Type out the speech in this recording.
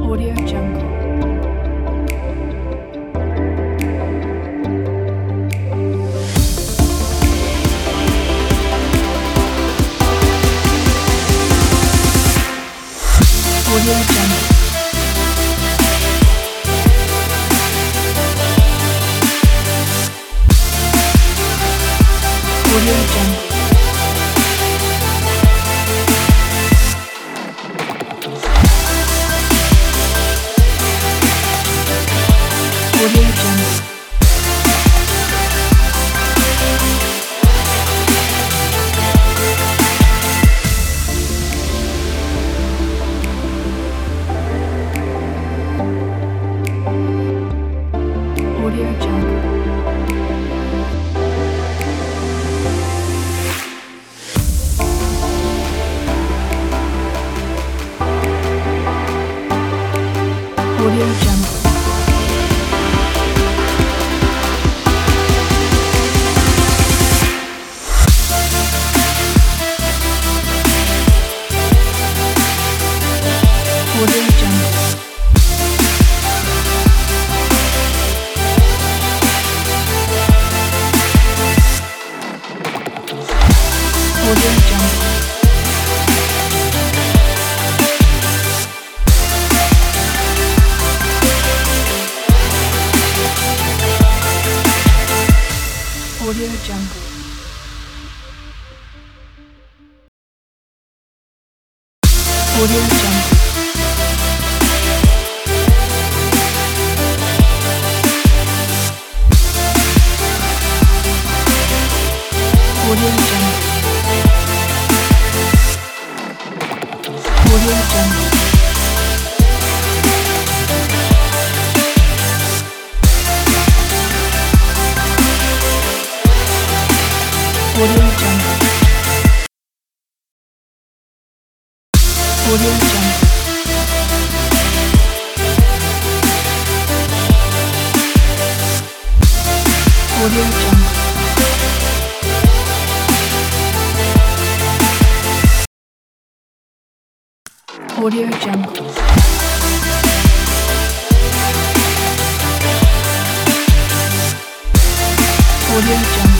Audio Jungle. Audio Jungle. Audio Jungle. Audio Jungle. Audio Jungle. Audio Jungle. Audio Jungle. Audio Jungle. Audio Jungle. Audio Jungle. Audio Jungle. Audio Jungle. Audio Jungle. Audio Jungle. Audio Jungle. Audio Jungle. Audio Jungle.